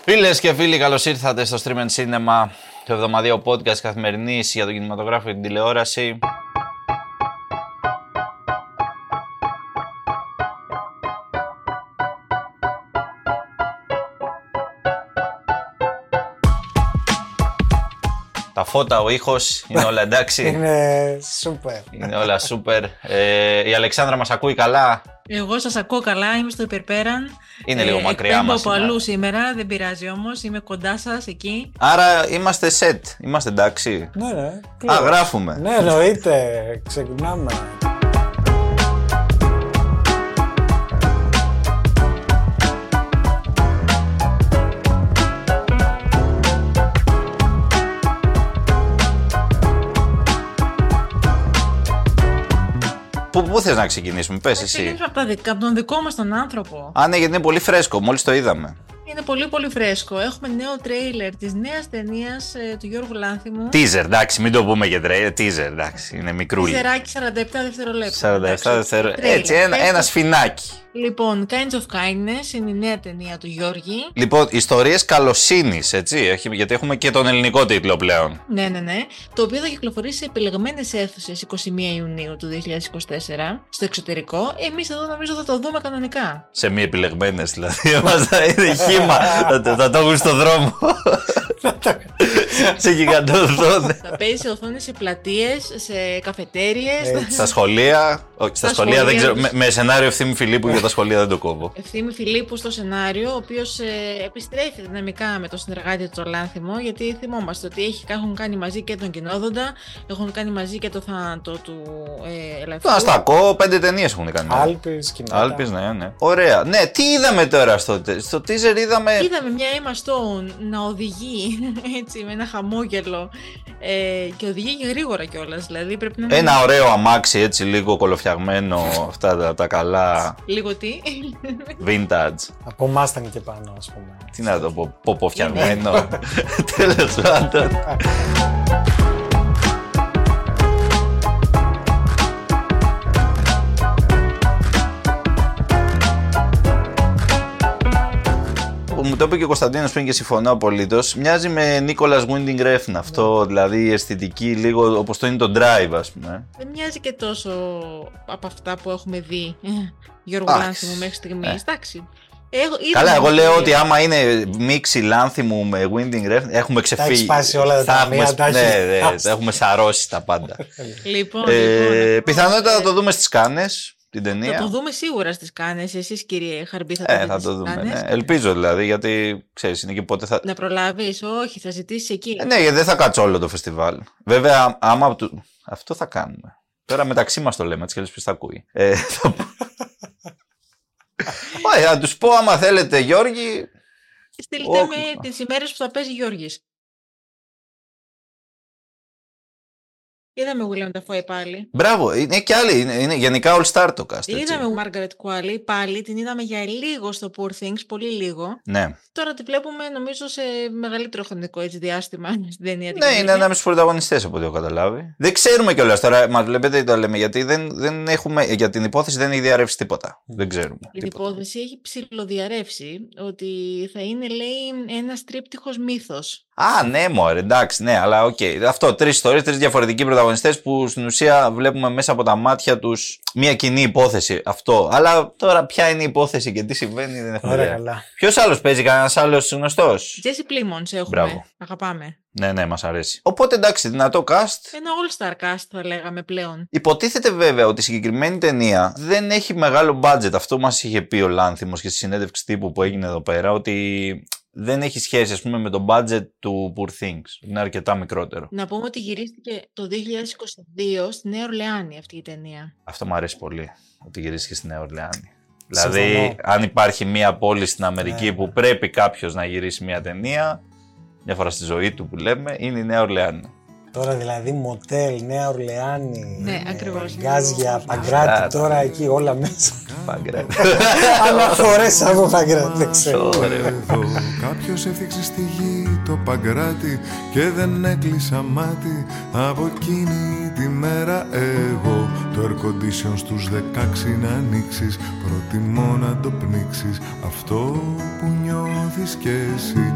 Φίλες και φίλοι, καλώς ήρθατε στο Stream and Cinema, το εβδομαδιαίο podcast καθημερινής για τον κινηματογράφο και την τηλεόραση. Τα φώτα, ο ήχος, είναι όλα εντάξει. Είναι σούπερ. Είναι όλα σούπερ. Η Αλεξάνδρα μας ακούει καλά. Εγώ σας ακούω καλά, είμαι στο υπερπέραν. Είναι λίγο μακριά μας. Εκπέμπω από αλλού σήμερα, δεν πειράζει όμως, είμαι κοντά σας εκεί. Άρα είμαστε set, είμαστε εντάξει. Ναι. Α, γράφουμε. Ναι, εννοείται, ξεκινάμε. Πού θες να ξεκινήσουμε, πες εσύ. Ξεκινήσουμε από τον δικό μας τον άνθρωπο. Α, ναι, γιατί είναι πολύ φρέσκο, μόλις το είδαμε. Είναι πολύ πολύ φρέσκο. Έχουμε νέο τρέιλερ της νέας ταινίας του Γιώργου Λάνθιμου. Teaser, εντάξει, μην το πούμε και τρέιλερ. Teaser, εντάξει, είναι μικρούλι. Τιζεράκι 47 δευτερολέπτα. 47 δευτερόλεπτα. Έτσι, ένα σφινάκι. Λοιπόν, Kinds of Kindness είναι η νέα ταινία του Γιώργη. Λοιπόν, ιστορίες καλοσύνης, έτσι, γιατί έχουμε και τον ελληνικό τίτλο πλέον. Ναι. Το οποίο θα κυκλοφορήσει σε επιλεγμένες αίθουσες 21 Ιουνίου του 2024 στο εξωτερικό. Εμείς εδώ νομίζω θα το δούμε κανονικά. Σε μη επιλεγμένες δηλαδή, μας θα είναι χύμα. Θα το έχουν στο δρόμο. Σε γιγαντοθόνες. Θα παίζει σε οθόνες, σε πλατείες, σε καφετέριες. Στα σχολεία. Όχι, στα σχολεία δεν ξέρω. Με σενάριο Ευθύμη Φιλίππου για τα σχολεία δεν το κόβω. Ευθύμη Φιλίππου στο σενάριο, ο οποίος επιστρέφει δυναμικά με τον συνεργάτη του Λάνθιμο, γιατί θυμόμαστε ότι έχουν κάνει μαζί και τον Κοινόδοντα, έχουν κάνει μαζί και το θάνατο του Ελαφρού. Το Αστακό, 5 ταινίες έχουν κάνει. Άλπης, ναι. Ωραία. Ναι, τι είδαμε τώρα στο teaser, είδαμε μια Emma Stone να οδηγεί έτσι με ένα χαμόγελο και οδηγεί και γρήγορα κιόλας. Δηλαδή πρέπει να ένα ωραίο αμάξι, έτσι λίγο κολοφτιαγμένο, αυτά τα καλά. Λίγο τι? Vintage. Από Mustang και πάνω, ας πούμε. Τι να το πω, ποποφτιαγμένο. Τέλος πάντων. Μου το είπε και ο Κωνσταντίνος πριν και συμφωνώ απολύτως. Μοιάζει με Νίκολας Winding Refn αυτό, δηλαδή η αισθητική λίγο όπως το είναι το Drive, ας πούμε. Δεν μοιάζει και τόσο από αυτά που έχουμε δει Γιώργο Λάνθιμου μέχρι στιγμής. Εντάξει. Καλά, εγώ λέω ότι άμα είναι μίξη Λάνθιμου με Winding Refn, έχουμε ξεφύγει. Θα έχει σπάσει όλα τα ταμεία, θα έχουμε σαρώσει τα πάντα. Λοιπόν, πιθανότατα θα το δούμε στις Κάνες. Την ταινία. Θα το δούμε σίγουρα στις Κάνες. Εσείς, κύριε Χαρμπή, θα το δείτε. Θα το δούμε. Ναι. Ελπίζω δηλαδή, γιατί ξέρεις, είναι και πότε θα. Να προλάβεις, όχι, θα ζητήσεις εκεί. Ναι, γιατί δεν θα κάτσω όλο το φεστιβάλ. Βέβαια, άμα. Αυτό θα κάνουμε. Τώρα μεταξύ μας το λέμε, έτσι κι αλλιώς ποιος θα ακούει. Όχι, θα τους πω, άμα θέλετε, Γιώργη. Στείλτε με τις ημέρες που θα παίζει Γιώργης. Είδαμε William Dafoe πάλι. Μπράβο, είναι και άλλοι. Είναι γενικά all star το cast. Είδαμε Margaret Qualley πάλι. Την είδαμε για λίγο στο Poor Things, πολύ λίγο. Ναι. Τώρα τη βλέπουμε νομίζω σε μεγαλύτερο χρονικό διάστημα στην ταινία. Ναι, είναι ένα από τους πρωταγωνιστές από ό,τι έχω καταλάβει. Δεν ξέρουμε κιόλας τώρα. Μας βλέπετε, το λέμε, γιατί δεν έχουμε. Για την υπόθεση δεν έχει διαρρεύσει τίποτα. Δεν ξέρουμε. Η υπόθεση έχει ψιλοδιαρρεύσει ότι θα είναι, λέει, ένας τρίπτυχος μύθος. Α, ναι, μωρέ, εντάξει, ναι, αλλά οκ. Αυτό, 3 ιστορίες, 3 διαφορετικοί πρωταγωνιστές που στην ουσία βλέπουμε μέσα από τα μάτια τους μια κοινή υπόθεση. Αυτό. Αλλά τώρα ποια είναι η υπόθεση και τι συμβαίνει δεν έχουμε ιδέα. Ποιος άλλος παίζει, κανένας άλλος γνωστός? Jesse Plemons έχουμε. Μπράβο. Αγαπάμε. Ναι, μας αρέσει. Οπότε εντάξει, δυνατό cast. Ένα all-star cast θα λέγαμε πλέον. Υποτίθεται βέβαια ότι η συγκεκριμένη ταινία δεν έχει μεγάλο budget. Αυτό μας είχε πει ο Λάνθιμος και στη συνέντευξη τύπου που έγινε εδώ πέρα, ότι δεν έχει σχέση, ας πούμε, με το budget του Poor Things. Είναι αρκετά μικρότερο. Να πούμε ότι γυρίστηκε το 2022 στη Νέα Ορλεάνη αυτή η ταινία. Αυτό μου αρέσει πολύ, ότι γυρίστηκε στη Νέα Ορλεάνη. Δηλαδή, αν υπάρχει μία πόλη στην Αμερική που πρέπει κάποιος να γυρίσει μία ταινία, μια φορά στη ζωή του που λέμε, είναι η Νέα Ορλεάνη. Τώρα δηλαδή μοτέλ, Νέα Ορλεάνη, ναι, ακριβώς. Γκάζια, Παγκράτη, τώρα εκεί όλα μέσα. Παγκράτη. Αναφορές από Παγκράτη, δεν ξέρω. Εδώ κάποιος έφτιαξε στη γη το Παγκράτη και δεν έκλεισα μάτι από εκείνη τη μέρα εγώ. Το air condition στους 16 να ανοίξεις, προτιμώ να το πνίξεις αυτό που νιώθεις κι εσύ.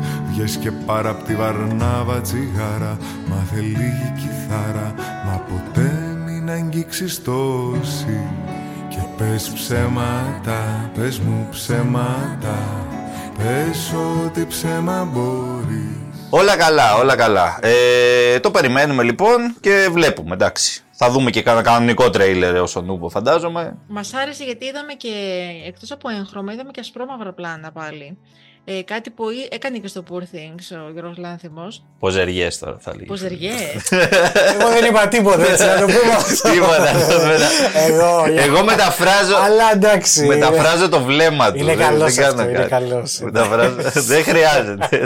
Βγες και πάρα απ' τη Βαρνάβα τσιγάρα. Μάθε λίγη κιθάρα, μα ποτέ μην αγγίξεις τόση. Και πες ψέματα, πες μου ψέματα, πες ό,τι ψέμα μπορείς. Όλα καλά, όλα καλά. Το περιμένουμε λοιπόν και βλέπουμε, εντάξει. Θα δούμε και κανένα κανονικό τρέιλερ όσον ούπο, φαντάζομαι. Μας άρεσε γιατί είδαμε και, εκτός από έγχρωμα, είδαμε και ασπρόμαυρα πλάνα πάλι. Κάτι που έκανε και στο Poor Things ο Γιώργος Λάνθιμος. Ποζεριές τώρα θα λέγει. Ποζεριές. Εγώ δεν είπα τίποτα, έτσι να το πούμε αυτό. Τίποτα. Εγώ μεταφράζω. Αλλά εντάξει. Μεταφράζω το βλέμμα του. Είναι καλός αυτό, είναι καλός. Δεν χρειάζεται.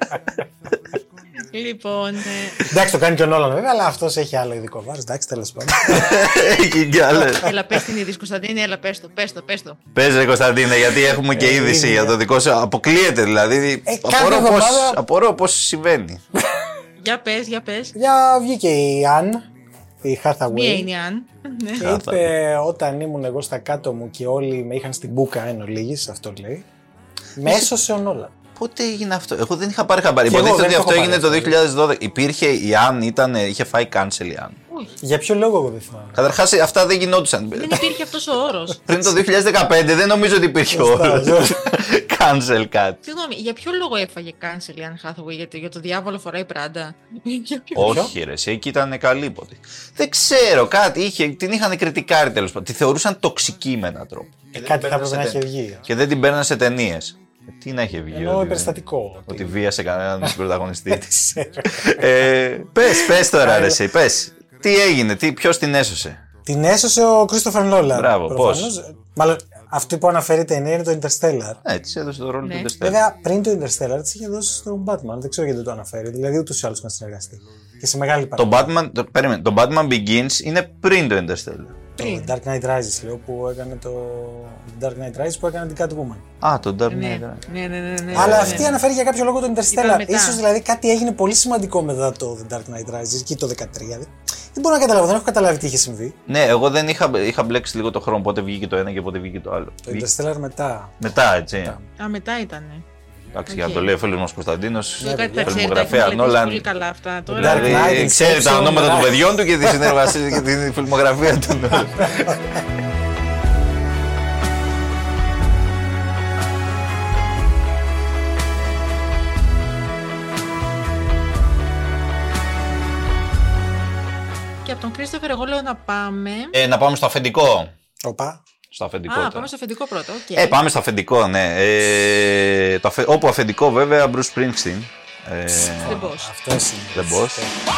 Λοιπόν. Εντάξει, το κάνει και ο Νόλαν βέβαια, αλλά αυτός έχει άλλο ειδικό βάρος. Εντάξει, τέλος πάντων. Έχει κι άλλε. Έλα, πες την είδηση, Κωνσταντίνε, έλα, πες το. Πες ρε Κωνσταντίνε, γιατί έχουμε και είδηση για το δικό σου. Αποκλείεται δηλαδή. Απορώ πώς συμβαίνει. Για πες. Για βγήκε η Αν, η Hathaway. Μία είναι η Αν. Και είπε όταν ήμουν εγώ στα κάτω μου και όλοι με είχαν στην μπούκα εν ολίγης, αυτό λέει. Με έσωσε ο Νόλαν. Πότε έγινε αυτό? Εγώ δεν είχα πάρει χαμπάρι. Και εγώ Υποτίθεται ότι δεν αυτό το έγινε έχω το 2012. Υπήρχε η Αν, είχε φάει cancel η Αν. Για ποιο λόγο εγώ δεν θυμάμαι. Καταρχάς αυτά δεν γινόντουσαν. Δεν υπήρχε αυτός ο όρος. Πριν το 2015 δεν νομίζω ότι υπήρχε όρος. Cancel κάτι. Συγγνώμη, για ποιο λόγο έφαγε cancel η Anne Hathaway, γιατί για το διάβολο φοράει Πράντα? Όχι ρε, εκεί ήταν καλή ποτέ. Δεν ξέρω, κάτι την είχαν κριτικάρει τέλος πάντων. Τη θεωρούσαν τοξική με έναν τρόπο. Κάτι θα έπρεπε να έχει βγει. Και δεν την παίρνανε σε ταινίες. Τι να έχει βγει? Εννοώ περιστατικό. Ότι βίασε κανέναν πρωταγωνιστή. Πες τώρα ρε εσύ, πες. Τι έγινε, ποιος την έσωσε? Την έσωσε ο Κρίστοφερ Νόλαν. Μπράβο, πώς? Μάλλον αυτό που αναφέρει η ταινία είναι το Interstellar. Έτσι, έδωσε το ρόλο του Interstellar. Βέβαια, πριν το Interstellar τη είχε δώσει στον Batman. Δεν ξέρω γιατί το αναφέρει. Δηλαδή, ούτως ή άλλως είχαν συνεργαστεί. Και σε μεγάλη παράδοση. Το Batman Begins είναι πριν το Interstellar. Το Dark Knight Rises, λέω, που έκανε το Dark Knight Rises που έκανε την Catwoman. Α, το Dark Knight Rises. Ναι. Αλλά αυτή αναφέρει για κάποιο λόγο το Interstellar. Ίσως δηλαδή κάτι έγινε πολύ σημαντικό μετά το Dark Knight Rises εκεί το 2013. Δεν μπορώ να καταλάβω, δεν έχω καταλάβει τι είχε συμβεί. Ναι, εγώ δεν είχα μπλέξει λίγο το χρόνο πότε βγήκε το ένα και πότε βγήκε το άλλο. Το Interstellar μετά. Μετά, έτσι. Α, μετά ήτανε. Εντάξει, για να το λέει ο φίλος μας Κωνσταντίνος, φιλμογραφία Νόλαν. Πολύ καλά αυτά. Δηλαδή, ξέρει τα ονόματα των παιδιών του και τη συνεργασία και την φιλμογραφία του. Και από τον Κρίστοφερ, εγώ λέω να πάμε. Να πάμε στο αφεντικό. Οπα. Στο αφεντικό. Πάμε στο αφεντικό πρώτα. Okay. Πάμε στο αφεντικό, ναι. Όπου αφεντικό, βέβαια, Bruce Springsteen. The Boss. Αυτός είναι. The Boss.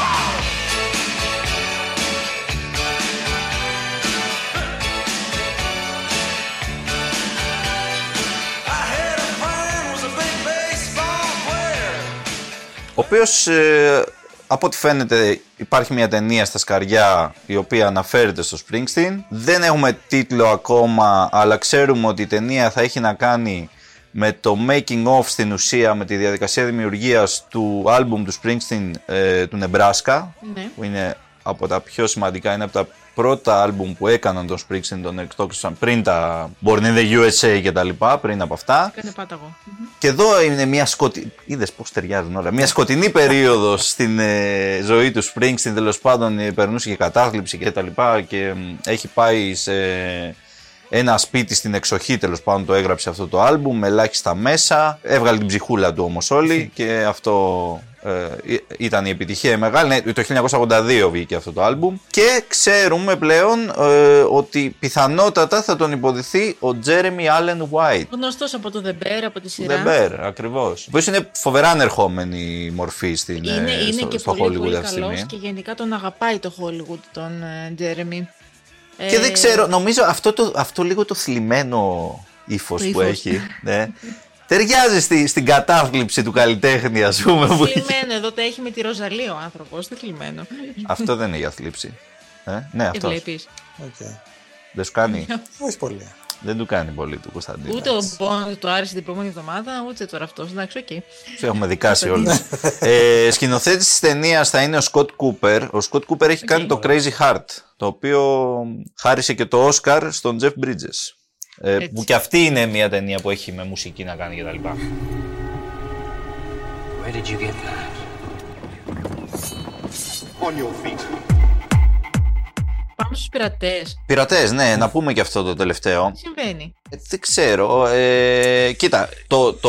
Ο οποίος, από ό,τι φαίνεται, υπάρχει μια ταινία στα σκαριά η οποία αναφέρεται στο Springsteen. Δεν έχουμε τίτλο ακόμα, αλλά ξέρουμε ότι η ταινία θα έχει να κάνει με το making of στην ουσία, με τη διαδικασία δημιουργίας του άλμπουμ του Springsteen, του Nebraska, Ναι. που είναι από τα πιο σημαντικά, είναι από τα πρώτα άλμπουμ που έκαναν τον Springsteen, τον εκτόξευσαν πριν τα Born in the USA και τα λοιπά, πριν από αυτά. Κάνε πάταγο. Και εδώ είναι μια σκοτεινή. Είδες πώς ταιριάζουν όλα. Μια σκοτεινή περίοδος στην ζωή του Springsteen. Τέλος πάντων, περνούσε και κατάθλιψη και τα λοιπά. Και έχει πάει σε ένα σπίτι στην εξοχή. Τέλος πάντων, το έγραψε αυτό το άλμπουμ με ελάχιστα μέσα. Έβγαλε την ψυχούλα του όμως όλοι. Και αυτό ήταν η επιτυχία μεγάλη. Ναι, το 1982 βγήκε αυτό το άλμπουμ. Και ξέρουμε πλέον ότι πιθανότατα θα τον υποδηθεί ο Jeremy Allen White. Γνωστός από το The Bear, από τη σειρά. The Bear, ακριβώς. Ο οποίος είναι φοβερά ανερχόμενη μορφή στο και στο πολύ, Hollywood πολύ αυτή τη καλός στιγμή. και γενικά τον αγαπάει το Hollywood τον Jeremy. Και δεν ξέρω, νομίζω αυτό λίγο το θλιμμένο ύφος που έχει. Ναι. Ταιριάζει στην κατάθλιψη του καλλιτέχνη, ας πούμε. Θλιμμένο, εδώ τα έχει με τη Ροζαλή ο άνθρωπος, δεν θλιμμένο. Αυτό δεν είναι για θλίψη. Ναι, αυτό. Βλέπεις. Δεν σου κάνει. Όχι πολύ. Δεν του κάνει πολύ του Κωνσταντίνου. Ούτε ο Μπον του άρεσε την προηγούμενη εβδομάδα, ούτε τώρα αυτός. Εντάξει, οκ. Τους έχουμε δικάσει όλους. Σκηνοθέτης της ταινίας θα είναι ο Σκοτ Κούπερ. Ο Σκοτ Κούπερ έχει κάνει το Crazy Heart, το οποίο χάρισε και το Όσκαρ στον Jeff Bridges. Που και αυτή είναι μια ταινία που έχει με μουσική να κάνει κτλ. Where did you get that? On your feet. Πάμε στους πειρατές. Πειρατές, ναι, να πούμε και αυτό το τελευταίο. Τι συμβαίνει? Δεν ξέρω. Κοίτα, το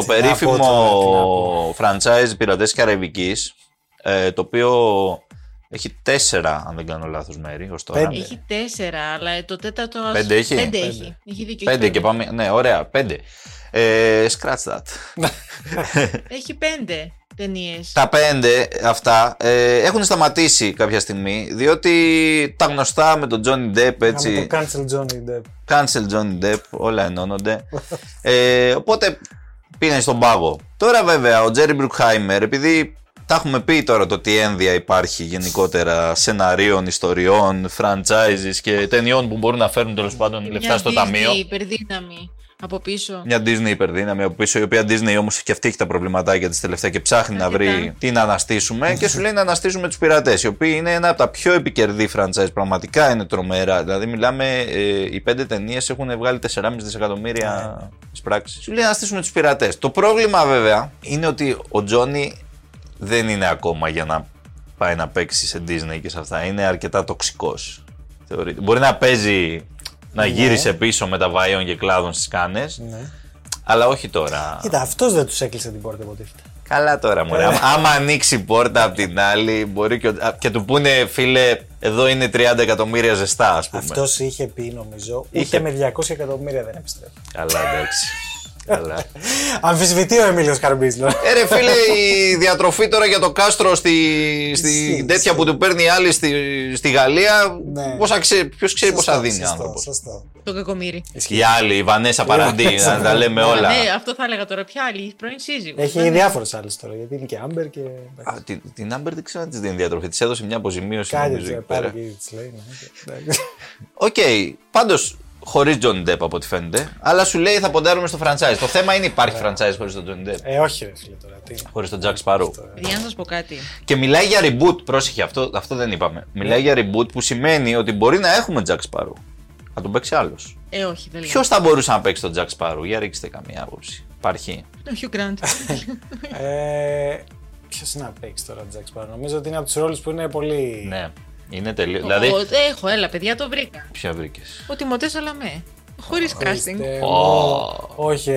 περίφημο franchise Πειρατές της Καραϊβικής, το οποίο έχει 4, αν δεν κάνω λάθος, μέρη ως τώρα. Έχει 4, αλλά το τέταρτο... 5 έχει. 5 έχει. Έχει δίκιο. 5 και πάμε. Ναι, ωραία, 5. Scratch that. Έχει 5 ταινίες. Τα 5 αυτά έχουν σταματήσει κάποια στιγμή, διότι τα γνωστά με τον Johnny Depp, έτσι. Το cancel Johnny Depp. Cancel Johnny Depp, όλα ενώνονται. Οπότε πήγαν στον πάγο. Τώρα βέβαια ο Jerry Bruckheimer, επειδή τα έχουμε πει τώρα το τι ένδια υπάρχει γενικότερα σεναρίων, ιστοριών, franchises και ταινιών που μπορούν να φέρουν τέλος πάντων λεφτά στο ταμείο. Μια υπερδύναμη από πίσω. Μια Disney υπερδύναμη από πίσω, η οποία Disney όμως και αυτή έχει τα προβληματάκια της τελευταία και ψάχνει να βρει τι να αναστήσουμε και σου λέει να αναστήσουμε τους πειρατές, οι οποίοι είναι ένα από τα πιο επικερδή franchise, πραγματικά είναι τρομερά. Δηλαδή μιλάμε, οι 5 ταινίες έχουν βγάλει 4,5 δισεκατομμύρια στις πράξεις. Σου λέει να αναστήσουμε τους πειρατές. Το πρόβλημα βέβαια είναι ότι ο Johnny δεν είναι ακόμα για να πάει να παίξει σε Disney και σε αυτά. Είναι αρκετά τοξικός. Θεωρείται. Μπορεί να παίζει, να γύρισε πίσω με τα βαΐων και κλάδων στις κάνες, αλλά όχι τώρα. Κοίτα, αυτός δεν τους έκλεισε την πόρτα, υποτίθεται. Καλά τώρα, μωρέ. Άμα ανοίξει πόρτα απ' την άλλη, μπορεί και του πούνε, φίλε, εδώ είναι 30 εκατομμύρια ζεστά, ας πούμε. Αυτός είχε πει, νομίζω, ούτε με 200 εκατομμύρια δεν επιστρέφει. Καλά, εντάξει. Καλά. Αμφισβητεί ο Εμίλιος Καρμπίζλο. Ρε φίλε, η διατροφή τώρα για το κάστρο στη τέτοια που του παίρνει η άλλη στη Γαλλία, ποιος ξέρει πόσα δίνει ο άνθρωπος. Το κακομοίρη. Η άλλη, η Βανέσα Παραντί, να τα λέμε όλα. Ναι, αυτό θα έλεγα τώρα. Ποια άλλη, η πρώην σύζυγος. Έχει διάφορες άλλες τώρα, γιατί είναι και Άμπερ και. Την Άμπερ δεν ξέρω αν της δίνει διατροφή, της έδωσε μια αποζημίωση. Κάτι της πάρει και της λέει. Οκ, πάντως χωρίς Johnny Depp από ό,τι φαίνεται, αλλά σου λέει θα ποντάρουμε στο franchise. Το θέμα είναι υπάρχει franchise χωρίς τον Johnny Depp. Όχι ρε φίλε τώρα. Χωρίς τον Jack Sparrow. Για να σας πω κάτι. Και μιλάει για reboot, πρόσεχε, αυτό δεν είπαμε. Μιλάει για reboot που σημαίνει ότι μπορεί να έχουμε Jack Sparrow. Να τον παίξει άλλος. Όχι, δεν λέει. Ποιος θα μπορούσε να παίξει τον Jack Sparrow, για ρίξτε καμία άποψη. Υπάρχει. Ο Hugh Grant. Ποιος να παίξει τώρα τον Jack Sparrow? Νομίζω ότι είναι από τους ρόλους που είναι πολύ. Ναι. Είναι τελείως. Δηλαδή. Έχω, έλα, παιδιά, το βρήκα. Ποια βρήκες? Ο Τιμωτές Σαλαμέ. Χωρίς casting. Όχι.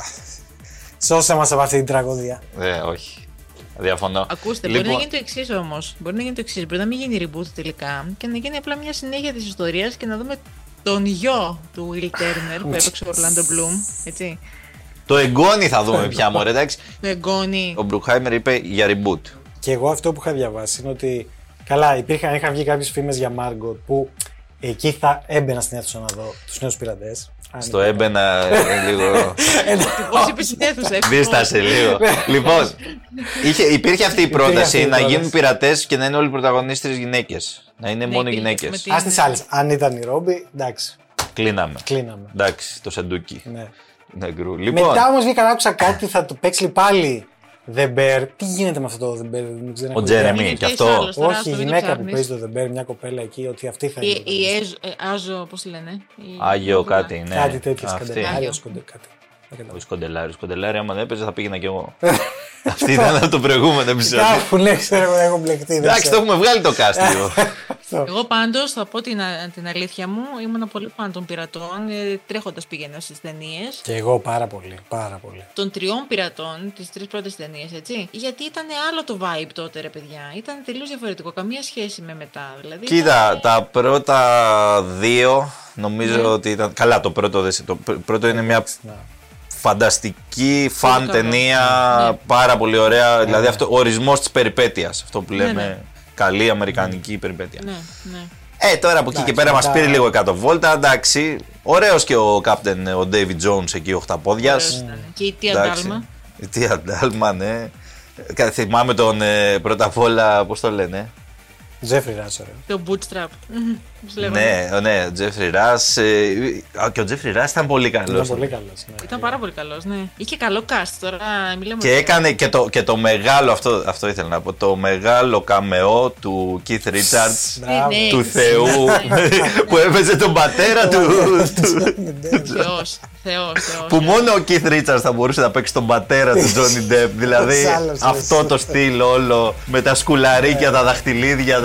Σώσε μας από αυτή την τραγωδία. Όχι. Διαφωνώ. Ακούστε, μπορεί να γίνει το εξής όμως. Μπορεί να μην γίνει reboot τελικά και να γίνει απλά μια συνέχεια της ιστορίας και να δούμε τον γιο του Will Turner που έπαιξε ο Orlando Bloom. Έτσι. Το εγγόνι θα δούμε πια, μωρέ, εντάξει. Το εγγόνι. Ο Bruckheimer είπε για reboot. Και εγώ αυτό που είχα διαβάσει είναι ότι. Καλά, είχαν βγει κάποιες φήμες για Margot που εκεί θα έμπαινα στην αίθουσα να δω τους νέους πειρατές. Στο έμπαινα λίγο. Πώς είπες στην αίθουσα, δίστασε λίγο. Λοιπόν, υπήρχε αυτή η πρόταση να γίνουν πειρατές και να είναι όλοι οι πρωταγωνίστρες γυναίκες. Να είναι μόνο γυναίκες. Ας τις άλλες. Αν ήταν η Ρόμπι, εντάξει. Κλείναμε. Κλείναμε. Εντάξει, το σεντούκι. Ναι. Μετά όμως βγήκα να άκουσα κάτι, θα το παίξει πάλι The Bear. Τι γίνεται με αυτό το The Bear? Ο Τζέρεμι, και αυτό. Όχι, η γυναίκα που παίζει το The Bear, μια κοπέλα εκεί, ότι αυτή θα είναι. Η Άζο, πώς τη λένε? Άγιο κάτι, ναι. Κάτι τέτοιο, Σκοντελάριος, κάτι. Σκοντελάρι, άμα δεν έπαιζε θα πήγαινα κι εγώ. Αυτή ήταν από το προηγούμενο επεισόδιο. Κάπου ναι, ξέρω, έχω μπλεχτεί. Εντάξει, το έχουμε βγάλει το cast λίγο. Εγώ πάντως θα πω την αλήθεια μου, ήμουν πολύ φαν των πειρατών, τρέχοντας πήγαινα στις ταινίες. Και εγώ πάρα πολύ, πάρα πολύ. Των 3 πειρατών, τις 3 πρώτες ταινίες, έτσι. Γιατί ήταν άλλο το vibe τότε, ρε παιδιά. Ήταν τελείως διαφορετικό, καμία σχέση με μετά. Δηλαδή, κοίτα, τα πρώτα 2 νομίζω ότι ήταν. Καλά, το πρώτο είναι μια φανταστική φαν ταινία, πάρα πολύ ωραία. Δηλαδή, ο ορισμός της περιπέτειας. Αυτό που λέμε. Καλή αμερικανική περιπέτεια. Ναι. Τώρα από εκεί και πέρα μας πήρε λίγο 100 βόλτα. Εντάξει. Ωραίος και ο Captain, ο David Jones εκεί, οχταπόδιας. Και η Τία Ντάλμα. Η Τία Ντάλμα, ναι. Θυμάμαι τον πρώτα απ' όλα, πώς το λένε. Τζέφρι Ράς, ωραίο. Το Bootstrap. Ναι, Τζέφρι Ράς. Και ο Τζέφρι Ράς ήταν πολύ καλός. Ήταν πολύ καλός. Ήταν πάρα πολύ καλός, ναι. Είχε καλό cast τώρα. Και έκανε και το μεγάλο, αυτό ήθελα να πω, το μεγάλο καμεό του Keith Richards, του Θεού, που έπαιζε τον πατέρα του. Θεός. Που μόνο ο Keith Richards θα μπορούσε να παίξει τον πατέρα του Johnny Depp. Δηλαδή αυτό το στυλ όλο με τα σκουλαρίκια, τα δαχτυλίδια.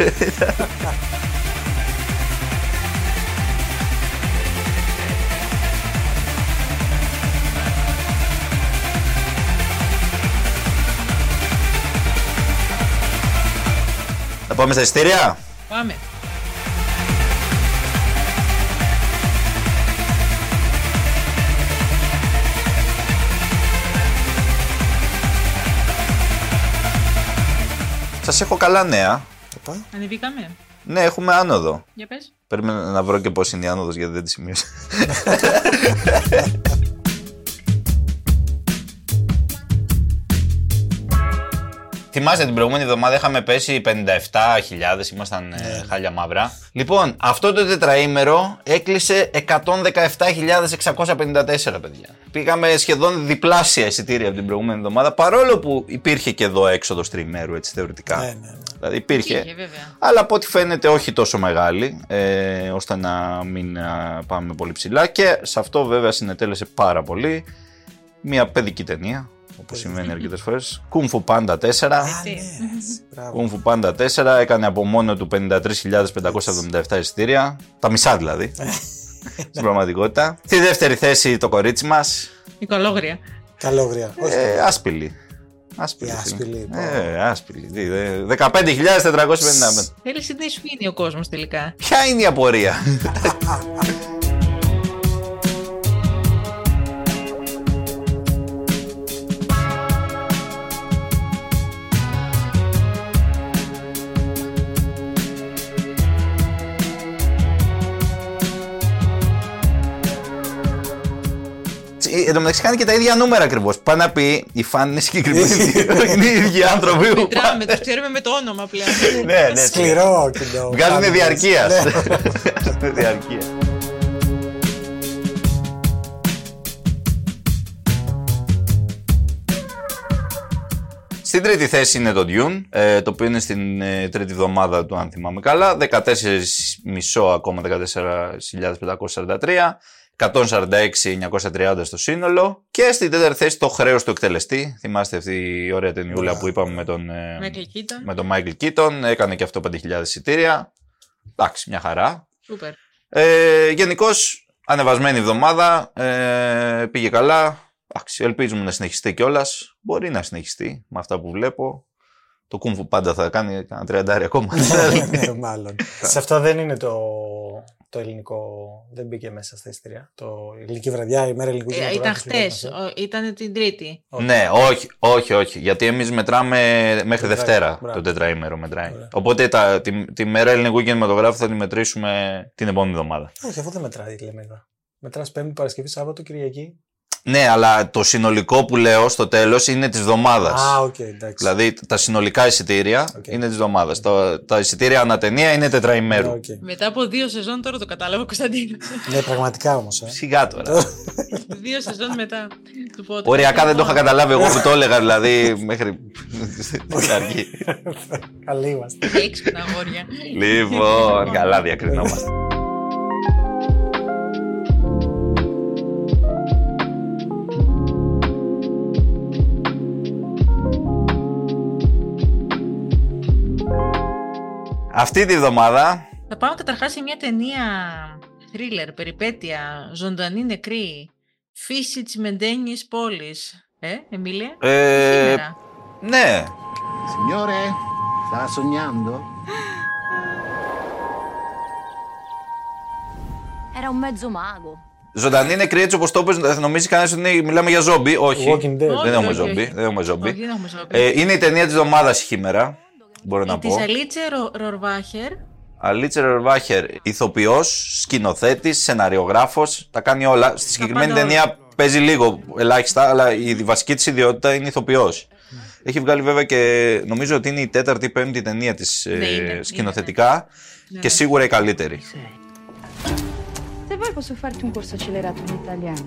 Θα πάμε στα εισιτήρια. Πάμε. Σας έχω καλά νέα. Ανεβήκαμε. Ναι, έχουμε άνοδο. Για πες. Περίμενα να βρω και πώς είναι η άνοδος γιατί δεν τη σημείωσα. Θυμάστε την προηγούμενη εβδομάδα είχαμε πέσει 57.000, ήμασταν χάλια μαύρα. Λοιπόν, αυτό το τετραήμερο έκλεισε 117.654, παιδιά. Πήγαμε σχεδόν διπλάσια εισιτήρια από την προηγούμενη εβδομάδα, παρόλο που υπήρχε και εδώ έξοδος τριημέρου, έτσι θεωρητικά. Ναι. Δηλαδή υπήρχε, βέβαια. αλλά από ό,τι φαίνεται όχι τόσο μεγάλη, ώστε να μην πάμε πολύ ψηλά. Και σε αυτό βέβαια συνετέλεσε πάρα πολύ μια παιδική ταινία. Όπως συμβαίνει αρκετές φορές. Kung Fu Panda 4. Kung Fu Panda 4 έκανε από μόνο του 53.577 εισιτήρια. Τα μισά δηλαδή. Στην πραγματικότητα. Στη δεύτερη θέση το κορίτσι μας. Η Καλόγρια. Καλόγρια. Άσπηλη. Άσπηλη. 15.455. Θέλει να σου γίνει ο κόσμος τελικά. Ποια είναι η απορία? Εν τω μεταξύ κάνει και τα ίδια νούμερα ακριβώς. Πάει να πει, οι φαν είναι συγκεκριμένοι. Είναι οι ίδιοι άνθρωποι. Μετράμε, τους ξέρουμε με το όνομα πλέον. Ναι. Σκληρό κοινό. Βγάζουν διαρκείας. Στην τρίτη θέση είναι το Dune, το οποίο είναι στην τρίτη εβδομάδα του, αν θυμάμαι καλά. 14,5 ακόμα, 14.543. 146.930 στο σύνολο. Και στην τέταρτη θέση το χρέος του εκτελεστή. Θυμάστε αυτή η ωραία ταινιούλα που είπαμε με τον Michael Keaton. Έκανε και αυτό 5.000 εισιτήρια. Εντάξει, μια χαρά. Σούπερ. Γενικώς ανεβασμένη εβδομάδα. Πήγε καλά. Εντάξει, ελπίζουμε να συνεχιστεί κιόλας. Μπορεί να συνεχιστεί με αυτά που βλέπω. Το Kung Fu Panda θα κάνει ένα 30 ακόμα. Μάλλον. Σε αυτό δεν είναι το ελληνικό, δεν μπήκε μέσα στα εισιτήρια. Το ελληνική βραδιά, η μέρα ελληνικού κινηματογράφου. Ήταν χτες, ήταν την Τρίτη. Ναι, όχι. Γιατί εμείς μετράμε μέχρι Δευτέρα το τετραήμερο μετράει. Οπότε τη μέρα ελληνικού κινηματογράφου θα τη μετρήσουμε την επόμενη εβδομάδα. Όχι, αυτό δεν μετράει η λεμέδα. Μετράς Πέμπτη, Παρασκευή, Σάββατο, Κυριακή. Ναι, αλλά το συνολικό που λέω στο τέλος είναι της εβδομάδας. Εντάξει. Δηλαδή τα συνολικά εισιτήρια είναι της εβδομάδας. Τα εισιτήρια ανατενία είναι τετραημέρου. Μετά από 2 σεζόν τώρα το κατάλαβα, Κωνσταντίνο. Ναι, πραγματικά όμως. Σιγά τώρα. 2 σεζόν μετά του podcast. Οριακά δεν το είχα καταλάβει εγώ που το έλεγα, δηλαδή μέχρι την αρχή. Καλή είμαστε. Έξυπνα αγόρια. Λοιπόν, καλά διακρινόμαστε. Αυτή τη βδομάδα θα πάμε καταρχάς σε μια ταινία thriller, περιπέτεια, ζωντανή νεκρή, φύση της μεντένιης πόλης. Εμίλια, σήμερα. Ναι. Signore, sta sognando? Era un mezzo mago. Ζωντανή νεκρή, έτσι όπως το είπες, θα νομίζει κανένας ότι μιλάμε για ζόμπι. Όχι. Walking Dead. Δεν έχουμε ζόμπι. Είναι η ταινία της εβδομάδας σήμερα. Μπορώ να πω. Της Αλίτσε Ρορβάχερ. Αλίτσε Ρορβάχερ, ηθοποιός, σκηνοθέτης, σεναριογράφος, τα κάνει όλα. Στη συγκεκριμένη ταινία παίζει λίγο, ελάχιστα, αλλά η βασική της ιδιότητα είναι ηθοποιός. Έχει βγάλει βέβαια και νομίζω ότι είναι η 4η ή 5η ταινία της σκηνοθετικά και σίγουρα η καλύτερη. Se vuoi posso farti un corso accelerato in italiano.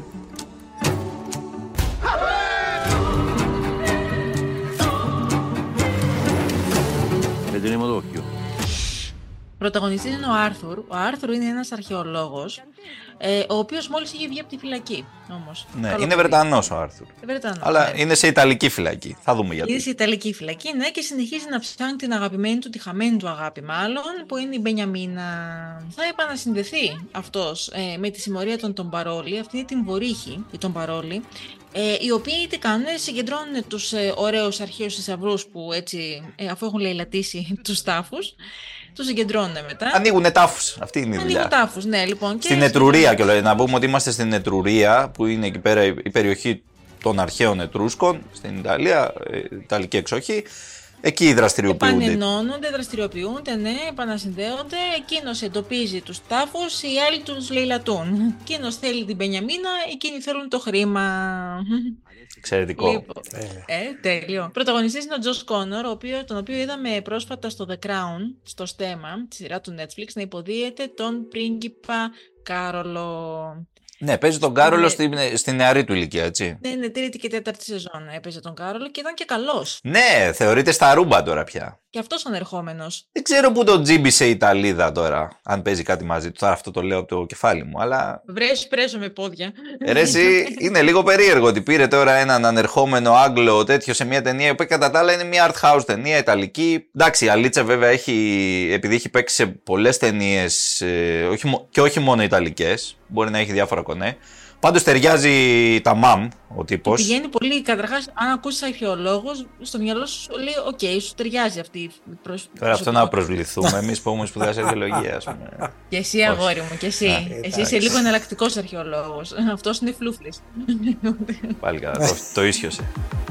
Vedremo d'occhio. Πρωταγωνιστής είναι ο Άρθουρ. Ο Άρθουρ είναι ένας αρχαιολόγος, ο οποίος μόλις είχε βγει από τη φυλακή. Όμως. Ναι, είναι Βρετανός ο Άρθουρ. Αλλά ναι, είναι σε Ιταλική φυλακή. Θα δούμε γιατί. Είναι σε Ιταλική φυλακή, ναι, και συνεχίζει να ψάχνει την αγαπημένη του, τη χαμένη του αγάπη, μάλλον, που είναι η Μπενιαμίνα. Θα επανασυνδεθεί αυτός με τη συμμορία των Τομπαρόλι, αυτή είναι την Βορύχη, η Τομπαρόλι. Οι οποίοι τι κάνουν, συγκεντρώνουν τους ωραίους αρχαίους θησαυρούς που έτσι, αφού έχουν λαιλατήσει τους τάφους, τους συγκεντρώνουν μετά. Ανοίγουν τάφους. Αυτή είναι η δουλειά. Ανοίγουν τάφους, ναι, λοιπόν. Στην Ετρουρία κιόλας. Να πούμε ότι είμαστε στην Ετρουρία, που είναι εκεί πέρα η περιοχή των αρχαίων Ετρούσκων, στην Ιταλία, Ιταλική εξοχή. Εκεί δραστηριοποιούνται. Επανενώνονται, δραστηριοποιούνται, ναι, επανασυνδέονται. Εκείνος εντοπίζει τους τάφους, οι άλλοι τους λαιλατούν. Εκείνος θέλει την Μπενιαμίνα, εκείνοι θέλουν το χρήμα. Εξαιρετικό. Λοιπόν, τέλειο. Πρωταγωνιστής είναι ο Τζος Κόνορ, τον οποίο είδαμε πρόσφατα στο The Crown, στο στέμα, τη σειρά του Netflix, να υποδίεται τον πρίγκιπα Κάρολο. Ναι, παίζει τον Κάρολο στην νεαρή του ηλικία, έτσι. Ναι, τρίτη και τέταρτη σεζόν έπαιζε τον Κάρολο και ήταν και καλός. Ναι, θεωρείται στα ρούμπα τώρα πια. Και αυτός ανερχόμενος. Δεν ξέρω πού τον τζίμπησε η Ιταλίδα τώρα, αν παίζει κάτι μαζί του. Τώρα αυτό το λέω από το κεφάλι μου, αλλά. Πρέσω με πόδια. Ρε εσύ, είναι λίγο περίεργο ότι πήρε τώρα έναν ανερχόμενο Άγγλο τέτοιο σε μια ταινία που κατά τα άλλα είναι μια art house ταινία Ιταλική. Εντάξει, η Αλίτσα βέβαια επειδή έχει παίξει σε πολλές ταινίες και όχι μόνο Ιταλικές, μπορεί να έχει διάφορα κονέ. Πάντως ταιριάζει τα μαμ ο τύπος. Πηγαίνει πολύ, καταρχάς, αν ακούσεις αρχαιολόγος, στο μυαλό σου λέει, οκ, σου ταιριάζει αυτή η Τώρα αυτό να προσβληθούμε, εμείς που έχουμε σπουδάσει αρχαιολογία, ας πούμε. Και εσύ, αγόρι μου, και εσύ. Εσύ είσαι λίγο εναλλακτικός αρχαιολόγος. Αυτός είναι φλούφλης. Πάλι καλά, το ίσιοσε.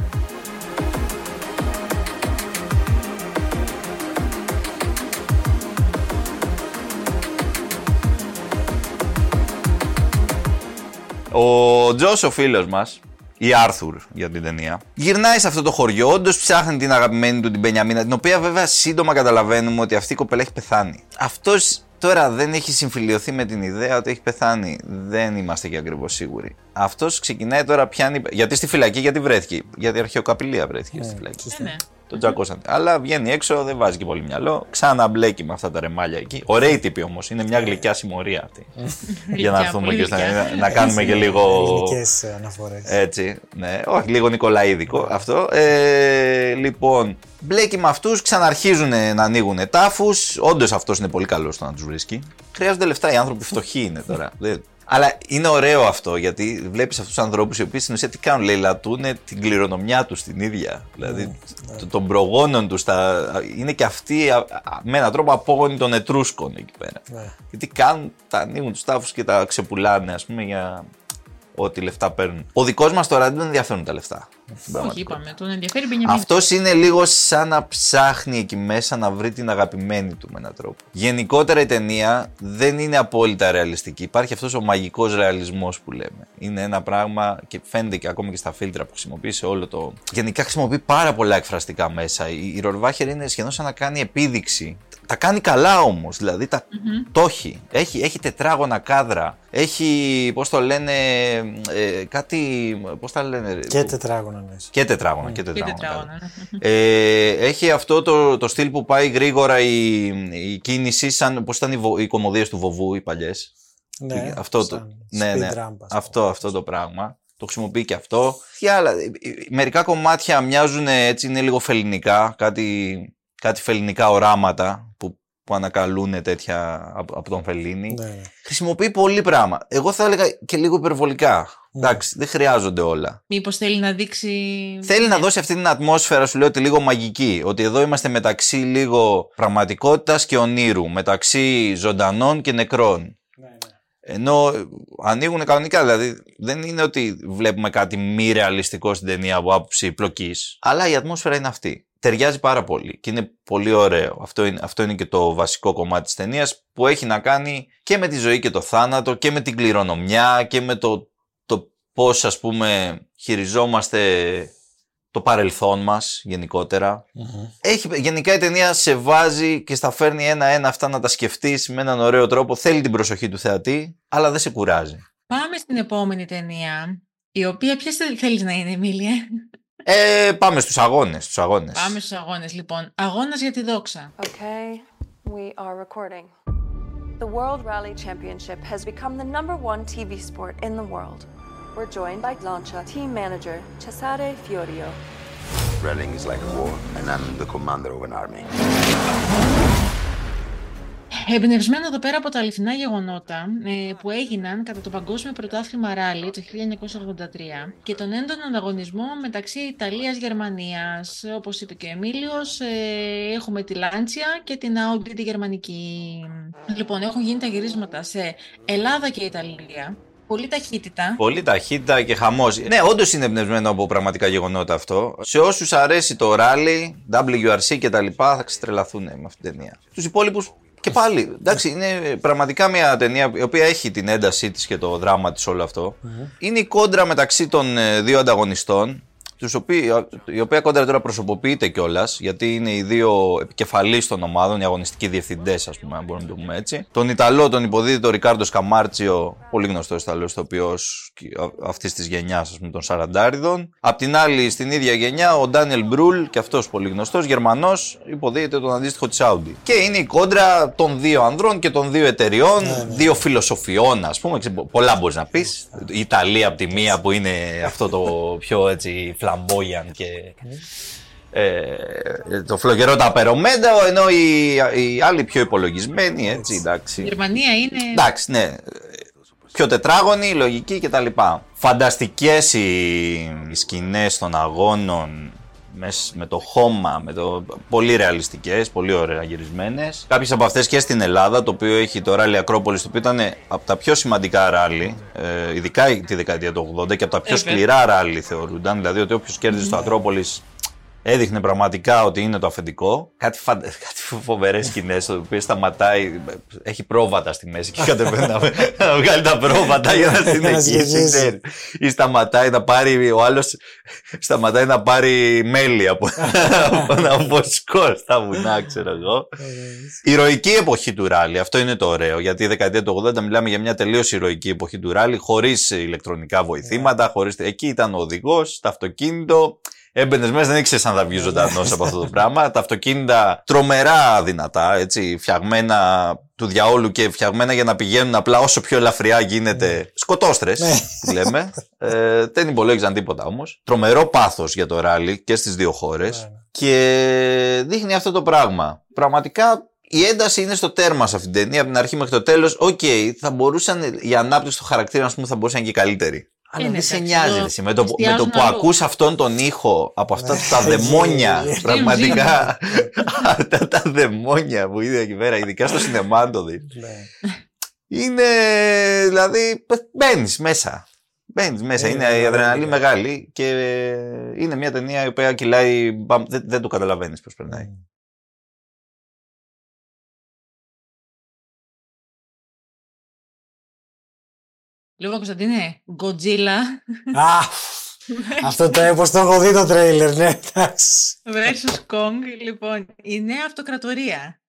Ο Τζος, ο φίλος μας, η Άρθουρ για την ταινία, γυρνάει σε αυτό το χωριό, όντως ψάχνει την αγαπημένη του την Μπενιαμίνα, την οποία βέβαια σύντομα καταλαβαίνουμε ότι αυτή η κοπέλα έχει πεθάνει. Αυτός τώρα δεν έχει συμφιλειωθεί με την ιδέα ότι έχει πεθάνει. Δεν είμαστε και ακριβώς σίγουροι. Αυτός ξεκινάει τώρα, πιάνει. Γιατί στη φυλακή, γιατί βρέθηκε. Γιατί αρχαιοκαπηλεία βρέθηκε στη φυλακή. Ναι. Τον τζακώσαν. Αλλά βγαίνει έξω, δεν βάζει και πολύ μυαλό. Ξαναμπλέκει με αυτά τα ρεμάλια εκεί. Ωραίοι τύποι όμως. Είναι μια γλυκιά συμμορία αυτή. Για να έρθουμε και να κάνουμε και λίγο. Ελληνικές αναφορές. Έτσι. Ναι, όχι, λίγο Νικολαίδικο αυτό. Λοιπόν, μπλέκει με αυτούς, ξαναρχίζουν να ανοίγουν τάφους. Όντως αυτός είναι πολύ καλός στο να τους βρίσκει. Χρειάζονται λεφτά. Οι άνθρωποι φτωχοί είναι τώρα. Αλλά είναι ωραίο αυτό, γιατί βλέπεις αυτούς τους ανθρώπους οι οποίοι στην ουσία τι κάνουν, λαιλατούν την κληρονομιά τους την ίδια. Δηλαδή των προγόνων τους. Είναι και αυτοί με έναν τρόπο απόγονοι των Ετρούσκων εκεί πέρα. Γιατί κάνουν, τα ανοίγουν τους τάφους και τα ξεπουλάνε, ας πούμε, για ό,τι λεφτά παίρνουν. Ο δικός μας τώρα δεν τον ενδιαφέρουν τα λεφτά. Όχι, είπαμε, τον ενδιαφέρει Μπενιαμίνα. Αυτός είναι λίγο σαν να ψάχνει εκεί μέσα να βρει την αγαπημένη του με έναν τρόπο. Γενικότερα η ταινία δεν είναι απόλυτα ρεαλιστική. Υπάρχει αυτός ο μαγικός ρεαλισμός που λέμε. Είναι ένα πράγμα και φαίνεται και ακόμα και στα φίλτρα που χρησιμοποιεί σε όλο το. Γενικά χρησιμοποιεί πάρα πολλά εκφραστικά μέσα. Η Ρορβάχερ είναι σχεδόν σαν να κάνει επίδειξη. Τα κάνει καλά όμως, δηλαδή το έχει τετράγωνα κάδρα, έχει, πώς το λένε, κάτι, πώς τα λένε. Και τετράγωνα, ναι. Και τετράγωνα. Έχει αυτό το στυλ που πάει γρήγορα η κίνηση, σαν πώς ήταν οι κομμωδίες του Βοβού, οι παλιές. Ναι, αυτό το πράγμα. Το χρησιμοποιεί και αυτό. Και άλλα, μερικά κομμάτια μοιάζουν έτσι, είναι λίγο φελληνικά, κάτι φελληνικά οράματα που ανακαλούν τέτοια από τον Φελίνη. Ναι. Χρησιμοποιεί πολύ πράγμα. Εγώ θα έλεγα και λίγο υπερβολικά. Εντάξει, δεν χρειάζονται όλα. Μήπως θέλει να δείξει. Θέλει να δώσει αυτή την ατμόσφαιρα, σου λέω, ότι λίγο μαγική. Ότι εδώ είμαστε μεταξύ λίγο πραγματικότητας και ονείρου. Μεταξύ ζωντανών και νεκρών. Ενώ ανοίγουν κανονικά, δηλαδή δεν είναι ότι βλέπουμε κάτι μη ρεαλιστικό στην ταινία από άποψη πλοκής, αλλά η ατμόσφαιρα είναι αυτή. Ταιριάζει πάρα πολύ και είναι πολύ ωραίο. Αυτό είναι και το βασικό κομμάτι της ταινίας, που έχει να κάνει και με τη ζωή και το θάνατο και με την κληρονομιά και με το πώς, ας πούμε, χειριζόμαστε το παρελθόν μας γενικότερα. Γενικά η ταινία σε βάζει και στα φέρνει ένα-ένα αυτά να τα σκεφτείς με έναν ωραίο τρόπο. Θέλει την προσοχή του θεατή, αλλά δεν σε κουράζει. Πάμε στην επόμενη ταινία, η οποία ποια θέλεις να είναι, Εμίλια? Πάμε στους αγώνες. Πάμε στους αγώνες, λοιπόν. Αγώνας για τη δόξα. Okay, We are recording. The World Rally Championship has become the #1 TV sport in the world. We're joined by Lancia team manager Cesare Fiorio. Rallying is like a war, and I'm the commander of an army. Εμπνευσμένο εδώ πέρα από τα αληθινά γεγονότα που έγιναν κατά το Παγκόσμιο Πρωτάθλημα Ράλι το 1983 και τον έντονο ανταγωνισμό μεταξύ Ιταλίας-Γερμανίας. Όπως είπε και ο Εμίλιος, έχουμε τη Λάντσια και την Audi τη γερμανική. Λοιπόν, έχουν γίνει τα γυρίσματα σε Ελλάδα και Ιταλία. Πολύ ταχύτητα. Πολύ ταχύτητα και χαμός. Ναι, όντως είναι εμπνευσμένο από πραγματικά γεγονότα αυτό. Σε όσους αρέσει το rally, WRC κτλ. Θα ξετρελαθούν με αυτήν την ταινία. Τους υπόλοιπους και πάλι. Εντάξει, είναι πραγματικά μια ταινία η οποία έχει την έντασή της και το δράμα της όλο αυτό. Είναι η κόντρα μεταξύ των δύο ανταγωνιστών. Η οποία κόντρα τώρα προσωποποιείται κιόλας, γιατί είναι οι δύο επικεφαλείς των ομάδων, οι αγωνιστικοί διευθυντές, ας πούμε, αν μπορούμε να το πούμε έτσι. Τον Ιταλό, τον υποδίδει τον Ρικάρντο Σκαμάρτσιο, πολύ γνωστός Ιταλός ηθοποιός αυτής της γενιάς, ας πούμε, των Σαραντάριδων. Απ' την άλλη, στην ίδια γενιά, ο Ντάνιελ Μπρούλ, και αυτός πολύ γνωστός, Γερμανός, υποδίδεται τον αντίστοιχο της Audi. Και είναι η κόντρα των δύο ανδρών και των δύο εταιριών, δύο φιλοσοφιών, ας πούμε. Πολλά μπορείς να πεις. Η Ιταλία από τη μία που είναι αυτό το πιο έτσι φλαμπόγιαν και το φλογερό ταπερωμένο, ενώ οι άλλοι πιο υπολογισμένοι, έτσι, εντάξει. Η Γερμανία είναι... Εντάξει, ναι. Πιο τετράγωνοι, λογικοί κτλ. Φανταστικές οι σκηνές των αγώνων, με το χώμα, πολύ ρεαλιστικές, πολύ ωραία γυρισμένες. Κάποιες από αυτές και στην Ελλάδα, το οποίο έχει το ράλι Ακρόπολης, το οποίο ήταν από τα πιο σημαντικά ράλι, ειδικά τη δεκαετία του 80, και από τα πιο σκληρά ράλι θεωρούνταν. Δηλαδή ότι όποιος κέρδιζε στο Ακρόπολης έδειχνε πραγματικά ότι είναι το αφεντικό. Κάτι φοβερές σκηνές, το οποίο σταματάει, έχει πρόβατα στη μέση και κατεβαίνει να βγάλει τα πρόβατα για να συνεχίσει. Ή σταματάει να πάρει, ο άλλος σταματάει να πάρει μέλι από ένα βοσκό στα βουνά, ξέρω εγώ. Ηρωική εποχή του ράλι, αυτό είναι το ωραίο, γιατί η δεκαετία του 80 μιλάμε για μια τελείως ηρωική εποχή του ράλι, χωρίς ηλεκτρονικά βοηθήματα, εκεί ήταν ο οδηγός, το αυτοκίνητο. Έμπαινες μέσα, δεν ήξερες αν θα βγει ζωντανός από αυτό το πράγμα. Τα αυτοκίνητα τρομερά δυνατά, έτσι, φτιαγμένα του διαόλου και φτιαγμένα για να πηγαίνουν απλά όσο πιο ελαφριά γίνεται. Σκοτώστρες, που λέμε. Δεν υπολόγιζαν τίποτα όμως. Τρομερό πάθος για το ράλι και στις δύο χώρες. Και δείχνει αυτό το πράγμα. Πραγματικά η ένταση είναι στο τέρμα σε αυτήν την ταινία, από την αρχή μέχρι το τέλος. Θα μπορούσαν, η ανάπτυξη του χαρακτήρα, ας πούμε, θα μπορούσαν και καλύτερη. Αλλά δεν σε νοιάζει. Με το που ακούς αυτόν τον ήχο από αυτά τα δαιμόνια, πραγματικά αυτά τα δαιμόνια που είδε εκεί πέρα, ειδικά στο σινεμά το δει. Είναι, δηλαδή, μπαίνεις μέσα. Είναι η αδρεναλίνη μεγάλη και είναι μια ταινία η οποία κυλάει, δεν το καταλαβαίνεις πώς περνάει. Λοιπόν, Κωνσταντίνε, Godzilla. Αυτό το έπος το έχω δει το τρέιλερ, ναι, εντάξει. Versus Kong, λοιπόν, η νέα αυτοκρατορία.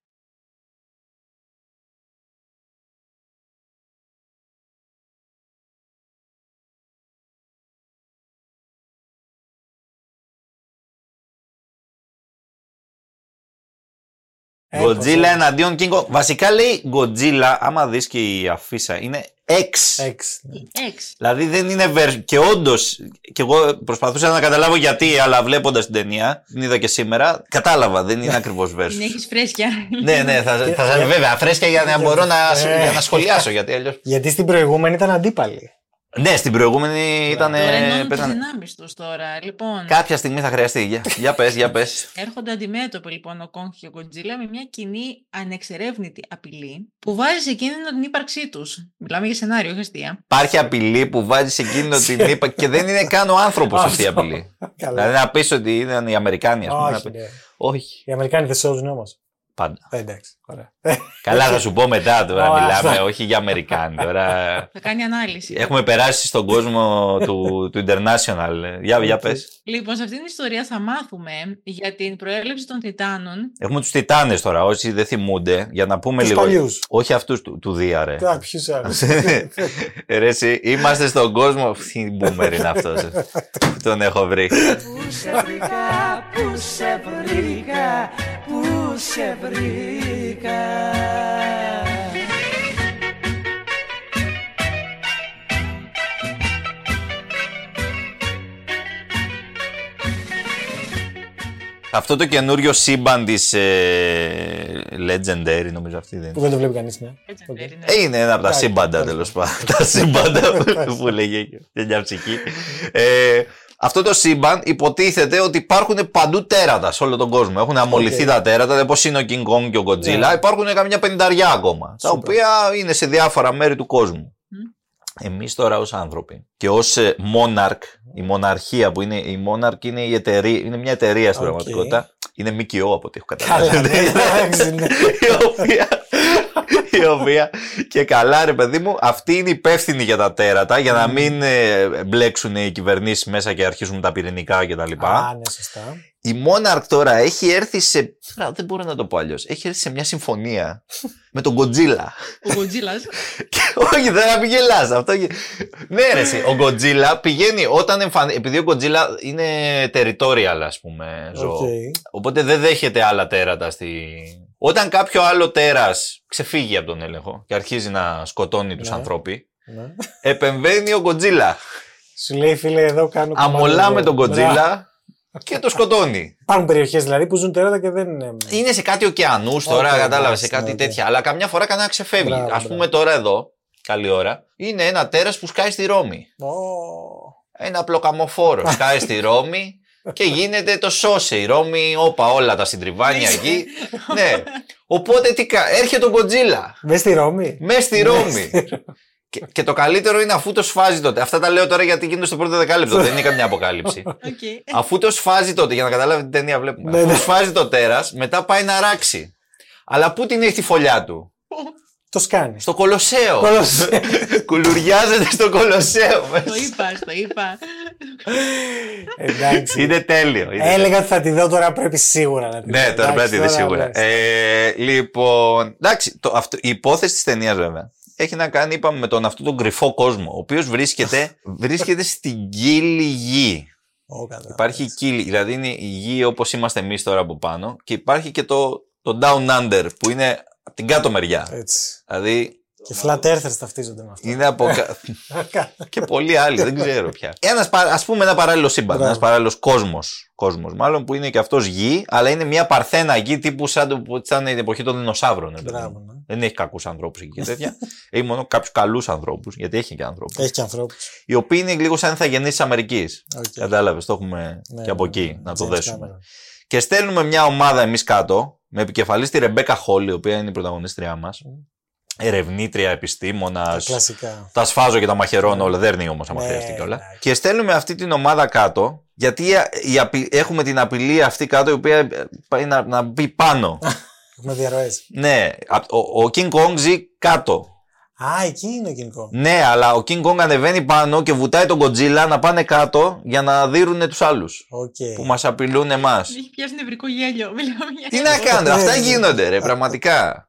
Godzilla εναντίον King Kong. Βασικά λέει Godzilla, άμα δεις και η αφίσα, είναι X. Δηλαδή δεν είναι και όντως, και εγώ προσπαθούσα να καταλάβω γιατί, αλλά βλέποντας την ταινία, την είδα και σήμερα, κατάλαβα, δεν είναι ακριβώς versus. Την έχεις φρέσκια. Ναι, βέβαια, φρέσκια για να μπορώ να σχολιάσω, γιατί αλλιώς. Γιατί στην προηγούμενη ήταν αντίπαλοι. Ναι, στην προηγούμενη ήταν. Τώρα ενώνουν τις δυνάμεις τους τώρα. Λοιπόν, κάποια στιγμή θα χρειαστεί. Για πες. Έρχονται αντιμέτωποι λοιπόν ο Kong και ο Godzilla με μια κοινή ανεξερεύνητη απειλή που βάζει σε κίνδυνο την ύπαρξή τους. Μιλάμε για σενάριο, όχι αστεία. Υπάρχει απειλή που βάζει σε κίνδυνο την ύπαρξη και δεν είναι καν ο άνθρωπος αυτή η απειλή. Δηλαδή να πεις ότι είναι οι Αμερικάνοι, ας πούμε. Όχι. Οι Αμερικάνοι δεν σώζουν όμως. Πάντα. Εντάξει, ωραία. Καλά, θα σου πω μετά τώρα. Μιλάμε, όχι για Αμερικάνοι. Θα κάνει ανάλυση. Έχουμε περάσει στον κόσμο του International. Για πες. Λοιπόν, σε αυτήν την ιστορία θα μάθουμε για την προέλευση των Τιτάνων. Έχουμε τους Τιτάνες τώρα, όσοι δεν θυμούνται, για να πούμε λίγο. Παλιούς. Όχι αυτούς του Δία, ρε. Ποιους άλλους. Ρε, εσύ, είμαστε στον κόσμο. Τι μπούμερ είναι αυτός. Τον έχω βρει. Πού σε βρήκα, πού σε βρήκα, πού σε βρήκα. Αυτό το καινούριο σύμπαν της Legendary, νομίζω αυτή δεν είναι. Που δεν το βλέπει κανείς, ναι. Είναι ένα από τα σύμπαντα, τέλος πάντων. Τα σύμπαντα που λέγε και μια ψυχή. Αυτό το σύμπαν υποτίθεται ότι υπάρχουν παντού τέρατα σε όλο τον κόσμο. Έχουν αμολυθεί τα τέρατα, δεν πώς είναι ο King Kong και ο Godzilla. Υπάρχουν καμιά 50 ακόμα, τα οποία είναι σε διάφορα μέρη του κόσμου. Εμείς τώρα ως άνθρωποι και ως Monarch, η μοναρχία που είναι, η Monarch είναι, η εταιρεία, είναι μια εταιρεία στην πραγματικότητα. Είναι ΜΚΟ από ό,τι έχω καταλάβει. Η οποία και καλά ρε παιδί μου, αυτή είναι υπεύθυνη για τα τέρατα, για να μην μπλέξουν οι κυβερνήσεις μέσα και αρχίσουν τα πυρηνικά κτλ. Α, ναι, σωστά. Η Monarch τώρα έχει έρθει σε. Δεν μπορώ να το πω αλλιώς. Έχει έρθει σε μια συμφωνία με τον Godzilla. Ο Godzilla. Όχι, δεν θα μην γελάς. Αυτό... Ναι, ρε, ο Godzilla πηγαίνει όταν επειδή ο Godzilla είναι territorial, ας πούμε, ζώο. Οπότε δεν δέχεται άλλα τέρατα στη. Όταν κάποιο άλλο τέρας ξεφύγει από τον έλεγχο και αρχίζει να σκοτώνει τους ανθρώπους, επεμβαίνει ο Godzilla. Σου λέει, φίλε, εδώ κάνω. Αμολά με τον Godzilla. Και το σκοτώνει. Υπάρχουν περιοχές δηλαδή που ζουν τέρατα και δεν είναι. Είναι σε κάτι ωκεανούς τώρα, κατάλαβε, σε κάτι τέτοια. Αλλά καμιά φορά κανένα ξεφεύγει. Ας πούμε τώρα εδώ, καλή ώρα, είναι ένα τέρας που σκάει στη Ρώμη. Ένα πλοκαμοφόρο σκάει στη Ρώμη και γίνεται το σώσε. Η Ρώμη, όπα, όλα τα συντριβάνια εκεί. Ναι. Οπότε έρχεται ο Godzilla. Μες στη Ρώμη. Μες στη Ρώμη. Και το καλύτερο είναι αφού το σφάζει τότε. Αυτά τα λέω τώρα γιατί γίνεται στο πρώτο δεκάλεπτο. Δεν είναι καμιά αποκάλυψη. Αφού το σφάζει τότε, για να καταλάβετε την ταινία βλέπουμε. Αφού σφάζει το τέρας, μετά πάει να ράξει. Αλλά πού την έχει τη φωλιά του? Το σκάνει. Στο Κολοσσέο. Κουλουριάζεται στο Κολοσσέο. Το είπα. Εντάξει. Είναι τέλειο. Έλεγα ότι θα τη δω, τώρα πρέπει σίγουρα να τη δω. Ναι, τώρα πρέπει να τη δει σίγουρα. Λοιπόν, εντάξει, η υπόθεση της ταινίας βέβαια έχει να κάνει, είπαμε, με τον αυτόν τον κρυφό κόσμο, ο οποίος βρίσκεται στην κύλη γη. Υπάρχει η κύλη, δηλαδή είναι η γη όπως είμαστε εμείς τώρα από πάνω, και υπάρχει και το Down Under που είναι από την κάτω μεριά. Έτσι. Δηλαδή, και flat earthers ταυτίζονται με αυτό. Είναι από και πολλοί άλλοι, δεν ξέρω πια. Ας πούμε ένα παράλληλο σύμπαν, ένας παράλληλος κόσμος μάλλον, που είναι και αυτός γη, αλλά είναι μια παρθένα γη τύπου σαν την εποχή των δεινοσαύρων. Δεν έχει κακούς ανθρώπους εκεί και τέτοια. Έχει μόνο κάποιους καλούς ανθρώπους, γιατί έχει και ανθρώπους. Έχει και ανθρώπους. Οι οποίοι είναι λίγο σαν ηθαγενείς της Αμερικής. Κατάλαβες, το έχουμε και από εκεί να το δέσουμε. Και στέλνουμε μια ομάδα εμείς κάτω, με επικεφαλής τη Ρεμπέκα Χόλ, η οποία είναι η πρωταγωνίστριά μας. Ερευνήτρια, επιστήμονας. Τα σφάζω και τα μαχαιρώνω όλα. Δέρνει όμως, άμα χρειαστεί κιόλα. Και στέλνουμε αυτή την ομάδα κάτω, γιατί έχουμε την απειλή αυτή κάτω, η οποία πάει να μπει πάνω. Έχουμε διαρροές. Ναι, ο King Kong ζει κάτω. Α, εκεί είναι ο King Kong. Ναι, αλλά ο King Kong ανεβαίνει πάνω και βουτάει τον Godzilla να πάνε κάτω για να δίρουν τους άλλους. Που μας απειλούν εμάς. Έχει πιάσει νευρικό γέλιο. Τι να κάνετε, αυτά γίνονται ρε, πραγματικά.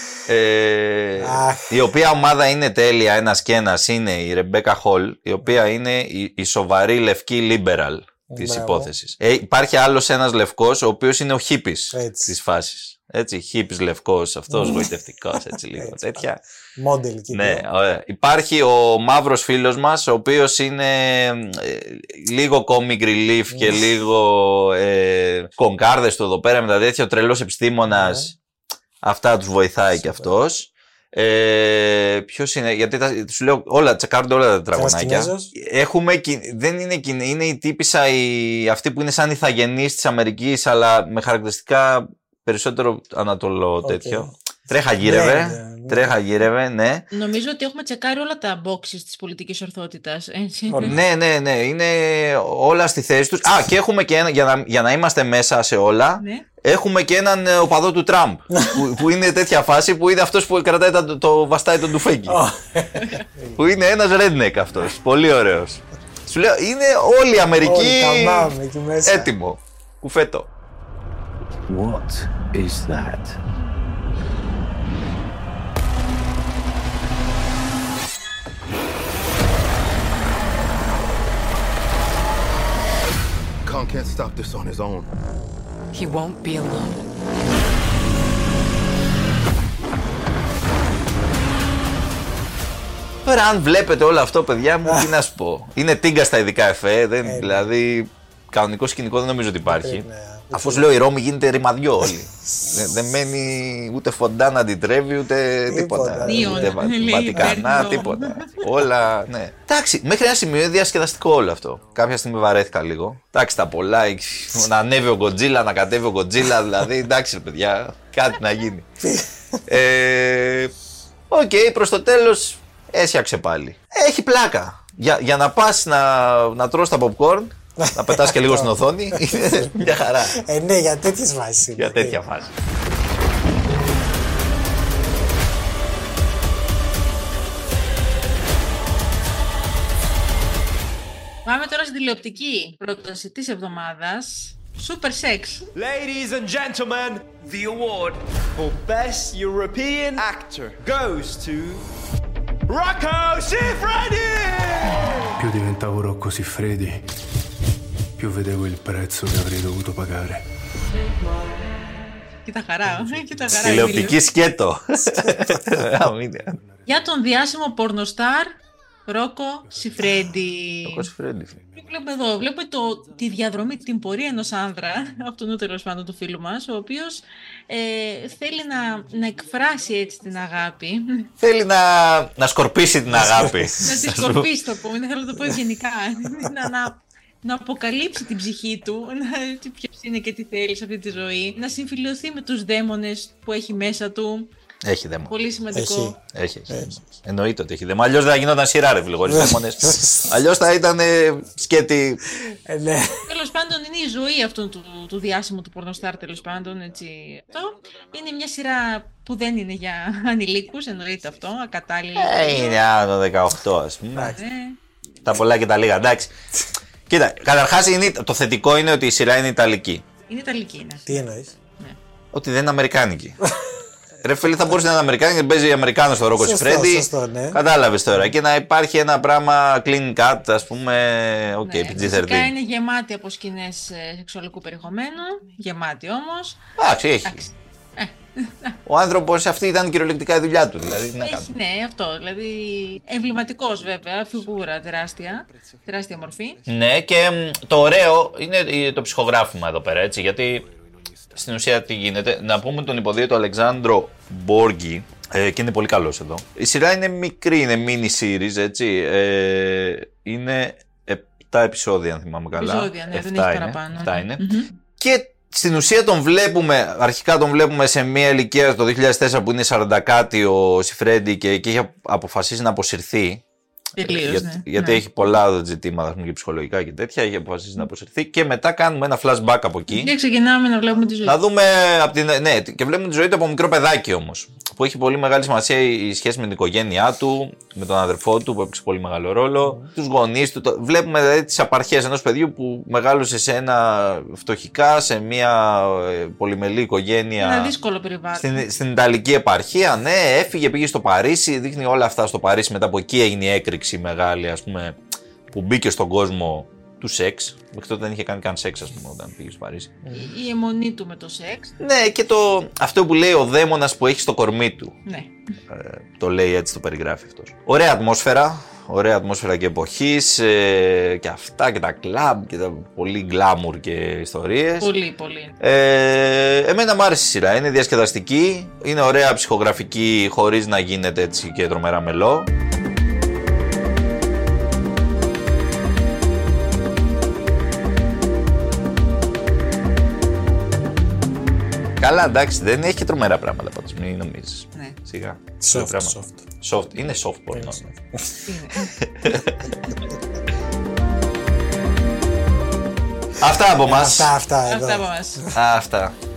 Η οποία ομάδα είναι τέλεια, ένας και ένας, είναι η Ρεμπέκα Χόλ, η οποία είναι η σοβαρή λευκή liberal της υπόθεσης. Υπάρχει άλλος ένας λευκός, ο οποίος είναι ο χίπης της φάσης. Έτσι, χίπης λευκός, αυτός γοητευτικός, έτσι λίγο τέτοια. Μόντελ εκεί. Ναι, ωραία. Υπάρχει ο μαύρος φίλος μας, ο οποίος είναι λίγο comic relief και λίγο κονκάρδες του εδώ πέρα με τα τέτοια, ο τρελός επιστήμονας. Αυτά τους βοηθάει και αυτός. Ποιος είναι, γιατί σου λέω τσεκάρονται όλα τα τετραγωνάκια. Δεν είναι η τύπισσα αυτή που είναι σαν ηθαγενής της Αμερικής, αλλά με χαρακτηριστικά περισσότερο ανατολό τέτοιο. Τρέχα γύρευε, ναι. Νομίζω ότι έχουμε τσεκάρει όλα τα boxes της πολιτικής ορθότητας. Ναι, είναι όλα στη θέση τους. Α, και έχουμε και ένα, για να είμαστε μέσα σε όλα, ναι. Έχουμε και έναν οπαδό του Τραμπ, που είναι τέτοια φάση, που είναι αυτός που κρατάει βαστάει τον τουφέκι. Που είναι ένας redneck αυτός, πολύ ωραίος. Σου λέω, είναι όλη η Αμερική έτοιμο, κουφέτο. What is that? Kong can't stop this on his own. He won't be alone. Τώρα, αν βλέπετε όλο αυτό, παιδιά μου, τι να σου πω. Είναι τίγκα στα ειδικά εφέ, δηλαδή κανονικό σκηνικό δεν νομίζω ότι υπάρχει. Αφού σου λέω η Ρώμη γίνεται ρημαδιό όλη. Δεν μένει ούτε φοντά να αντιτρέβει, ούτε τίποτα. Ούτε Βατικανά, τίποτα. Όλα, ναι. Εντάξει, μέχρι ένα σημείο είναι διασκεδαστικό όλο αυτό. Κάποια στιγμή βαρέθηκα λίγο. Εντάξει, τα πολλά. Να ανέβει ο Γκοτζίλα, να κατέβει ο Γκοτζίλα, δηλαδή. Εντάξει, παιδιά, κάτι να γίνει. Οκ, προς το τέλος έσιαξε πάλι. Έχει πλάκα. Για να πας να τρως τα popcorn. Να πετάς και λίγο στην οθόνη, είναι μια χαρά. Ναι, για τέτοιες βάσεις. Για τέτοια φάση. Πάμε τώρα στην τηλεοπτική πρόταση της εβδομάδας. Super Sex. Ladies and gentlemen, the award for Best European Actor goes to Rocco Siffredi! Più diventavo Rocco Siffredi, più vedevo il prezzo che avrei dovuto pagare. Κοίτα χαρά. Τηλεοπτική σκέτο. Για τον διάσημο πορνοστάρ Ρόκο Σιφρέντι. Βλέπουμε εδώ, βλέπουμε τη διαδρομή, την πορεία ενός άνδρα, αυτόν τέλος πάντων του φίλου μας, ο οποίος θέλει να εκφράσει έτσι την αγάπη. Θέλει να σκορπίσει την αγάπη. Να τη σκορπίσει το πω, δεν θέλω να το πω ευγενικά. Να αποκαλύψει την ψυχή του, ποιος είναι και τι θέλει σε αυτή τη ζωή, να συμφιλειωθεί με τους δαίμονες που έχει μέσα του. Έχει δαίμονες. Πολύ σημαντικό. Έχει. Εννοείται ότι έχει δαίμονες. Αλλιώς δεν θα γινόταν σειρά, ρε φίλε, χωρίς δαίμονες. Αλλιώς θα ήταν σκέτη. Τέλος πάντων, είναι η ζωή αυτού του διάσημου του πορνοστάρ, τέλος πάντων. Έτσι. Αυτό είναι μια σειρά που δεν είναι για ανηλίκους, εννοείται αυτό, ακατάλληλη. Είναι άνω 18, ας πούμε. Τα πολλά και τα λίγα, εντάξει. Κοίτα, καταρχάς το θετικό είναι ότι η σειρά είναι ιταλική. Είναι ιταλική, ναι. Τι εννοείς? Ότι δεν είναι αμερικάνικη. Ρε φίλε, θα μπορούσε να είναι αμερικάνικη και παίζει Αμερικάνος στο Ρόκο Σιφρέντι. Ναι. Κατάλαβες τώρα. Και να υπάρχει ένα πράγμα clean cut, ας πούμε. Οκ, PG-13. Φυσικά είναι γεμάτη από σκηνές σεξουαλικού περιεχομένου. Γεμάτη όμως. Εντάξει, έχει. Ο άνθρωπος αυτή ήταν κυριολεκτικά η δουλειά του. Δηλαδή, έχει, ναι, αυτό. Δηλαδή, εμβληματικός βέβαια, φιγούρα τεράστια μορφή. Ναι, και το ωραίο είναι το ψυχογράφημα εδώ πέρα, έτσι. Γιατί στην ουσία τι γίνεται. Να πούμε τον υποδίαιο του Αλεξάνδρο Μπόργκι, και είναι πολύ καλός εδώ. Η σειρά είναι μικρή, είναι mini series, έτσι. Είναι 7 επεισόδια, αν θυμάμαι καλά. Επεισόδια, ναι, δεν έχει παραπάνω. 7 είναι. Και στην ουσία αρχικά τον βλέπουμε σε μια ηλικία το 2004 που είναι 40 κάτι ο Σιφρέντι και έχει αποφασίσει να αποσυρθεί. Τελείως, γιατί έχει πολλά ζητήματα και ψυχολογικά και τέτοια, έχει αποφασίσει να αποσυρθεί και μετά κάνουμε ένα flashback από εκεί. Και ξεκινάμε να βλέπουμε τη ζωή. Να δούμε, και βλέπουμε τη ζωή του από μικρό παιδάκι όμως, που έχει πολύ μεγάλη σημασία η σχέση με την οικογένειά του, με τον αδερφό του που έπαιξε πολύ μεγάλο ρόλο, τους γονείς του. Βλέπουμε δηλαδή τις απαρχές ενός παιδιού που μεγάλωσε φτωχικά, σε μια πολυμελή οικογένεια. Ένα δύσκολο περιβάλλον. Στην Ιταλική επαρχία, ναι, έφυγε, πήγε στο Παρίσι, δείχνει όλα αυτά στο Παρίσι, μετά από εκεί έγινε η έκρηξη μεγάλη, ας πούμε, που μπήκε στον κόσμο του σεξ. Μέχρι τότε δεν είχε κάνει καν σεξ, ας πούμε, όταν πήγε στο Παρίσι. Η αιμονή του με το σεξ. Ναι, και αυτό που λέει ο δαίμονας που έχει στο κορμί του. Ναι. Το λέει έτσι, το περιγράφει αυτός. Ωραία ατμόσφαιρα και εποχής, και αυτά και τα κλαμπ και τα πολύ γκλάμουρ και ιστορίες. Πολύ, πολύ. Εμένα μου άρεσε η σειρά, είναι διασκεδαστική, είναι ωραία ψυχογραφική χωρίς να γίνεται έτσι και τρομερά μελό. Καλά, εντάξει, δεν έχει και τρομερά πράγματα πάντως, μην νομίζεις. Ναι. Σιγά. Soft. Είναι soft porn. Αυτά από μας. Αυτά. Αυτά.